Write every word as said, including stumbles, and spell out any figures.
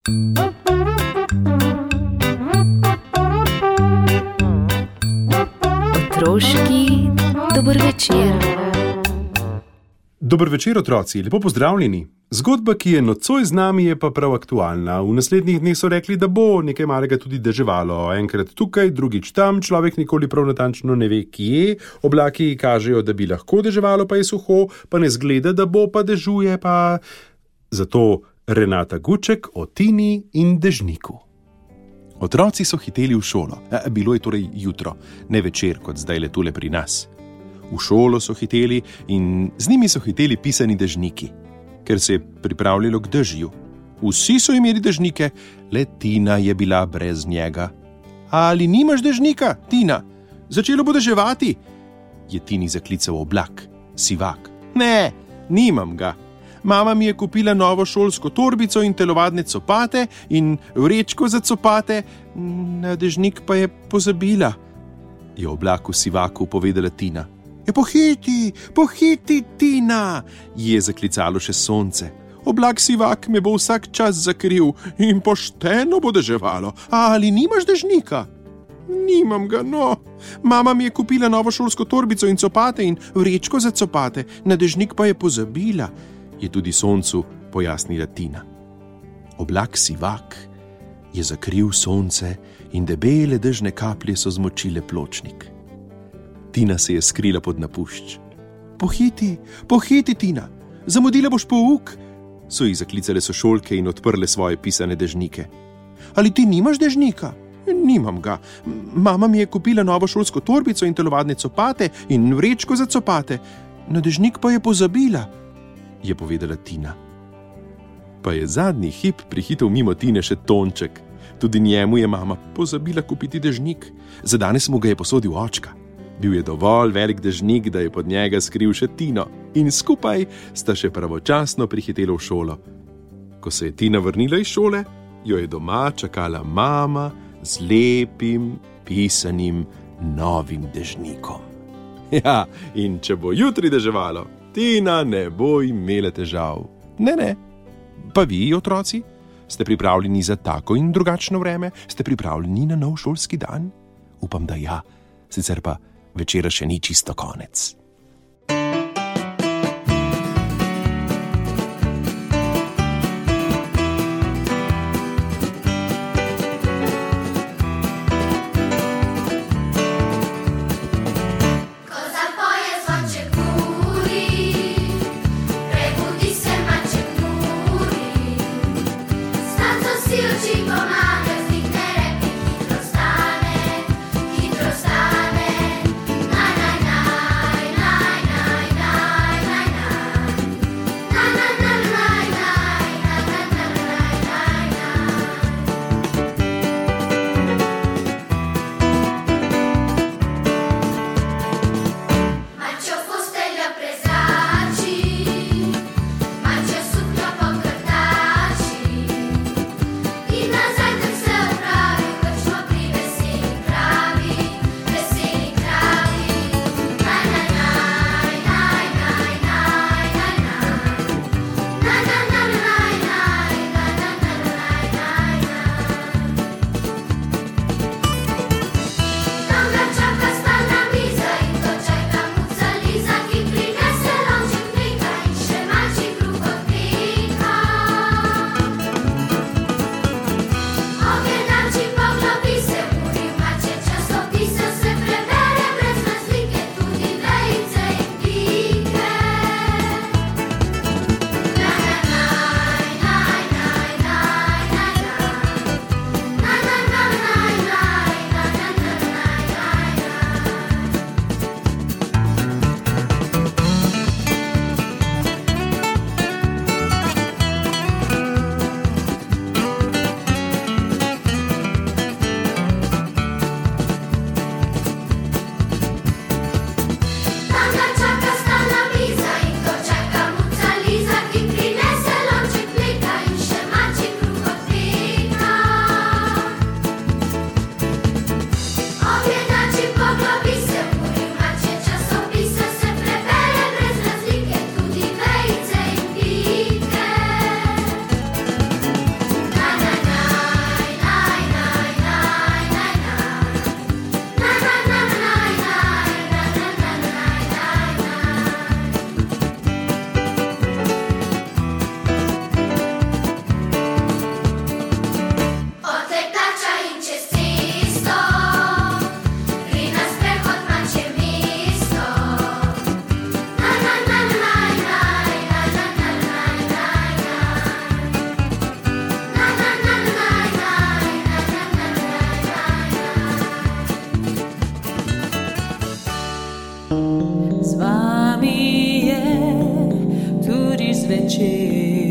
Otroški dober večer. Dober večer, otroci, lepo pozdravljeni. Zgodba, ki je nocoj z nami, je pa prav aktualna. V naslednjih dneh so rekli, da bo nekaj malega tudi deževalo. Enkrat tukaj, drugič tam, človek nikoli prav natančno ne ve, kje. Oblaki kažejo, da bi lahko deževalo, pa je suho, pa ne zgleda, da bo, pa dežuje, pa... Zato Renata Guček o Tini in dežniku. Otroci so hiteli v šolo. Bilo je torej jutro, ne večer, kot zdaj le tule pri nas. V šolo so hiteli in z njimi so hiteli pisani dežniki, ker se je pripravljalo k dežju. Vsi so imeli dežnike, le Tina je bila brez njega. Ali nimaš dežnika, Tina? Začelo bo deževati, je Tini zaklical oblak, sivak. Ne, nimam ga. Mama mi je kupila novo šolsko torbico in telovadne copate in vrečko za copate, na dežnik pa je pozabila, je oblaku sivaku povedala Tina. Je pohiti, pohiti, Tina, je zaklicalo še sonce. Oblak sivak me bo vsak čas zakril in pošteno bo deževalo. Ali nimaš dežnika? Nimam ga, no. Mama mi je kupila novo šolsko torbico in copate in vrečko za copate, na dežnik pa je pozabila, je tudi soncu pojasnila Tina. Oblak sivak je zakril sonce in debele dežne kaplje so zmočile pločnik. Tina se je skrila pod napušč. Pohiti, pohiti, Tina, zamudila boš pouk, so jih zaklicale sošolke in odprle svoje pisane dežnike. Ali ti nimaš dežnika? Nimam ga. Mama mi je kupila novo šolsko torbico in telovadne copate in vrečko za copate, na dežnik pa je pozabila, je povedala Tina. Pa je zadnji hip prihitel mimo Tine še Tonček. Tudi njemu je mama pozabila kupiti dežnik. Za danes mu ga je posodil očka. Bil je dovolj velik dežnik, da je pod njega skril še Tino in skupaj sta še pravočasno prihitela v šolo. Ko se je Tina vrnila iz šole, jo je doma čakala mama z lepim, pisanim, novim dežnikom. Ja, in če bo jutri deževalo, Tina ne bo imela težav. Ne, ne. Pa vi, otroci, ste pripravljeni za tako in drugačno vreme? Ste pripravljeni na nov šolski dan? Upam, da ja. Sicer pa večera še ni čisto konec. Nazaj večer.